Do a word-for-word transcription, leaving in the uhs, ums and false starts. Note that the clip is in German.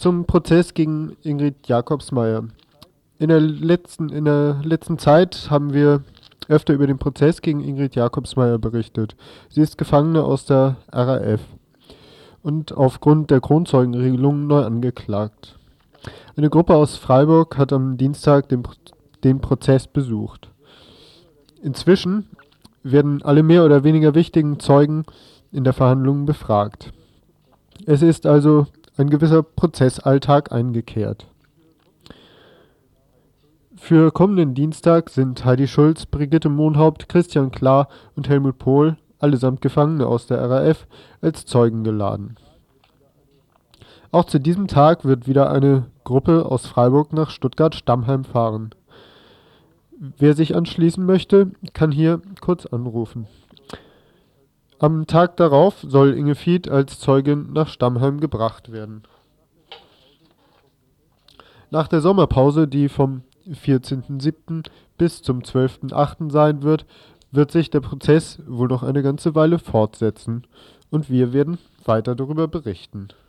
zum Prozess gegen Ingrid Jakobsmeyer. In der letzten, in der letzten Zeit haben wir öfter über den Prozess gegen Ingrid Jakobsmeyer berichtet. Sie ist Gefangene aus der R A F und aufgrund der Kronzeugenregelung neu angeklagt. Eine Gruppe aus Freiburg hat am Dienstag den, den Prozess besucht. Inzwischen werden alle mehr oder weniger wichtigen Zeugen in der Verhandlung befragt. Es ist also ein gewisser Prozessalltag eingekehrt. Für kommenden Dienstag sind Heidi Schulz, Brigitte Mohnhaupt, Christian Klar und Helmut Pohl, allesamt Gefangene aus der R A F, als Zeugen geladen. Auch zu diesem Tag wird wieder eine Gruppe aus Freiburg nach Stuttgart-Stammheim fahren. Wer sich anschließen möchte, kann hier kurz anrufen. Am Tag darauf soll Inge Fied als Zeugin nach Stammheim gebracht werden. Nach der Sommerpause, die vom vierzehnten siebten bis zum zwölften achten sein wird, wird sich der Prozess wohl noch eine ganze Weile fortsetzen und wir werden weiter darüber berichten.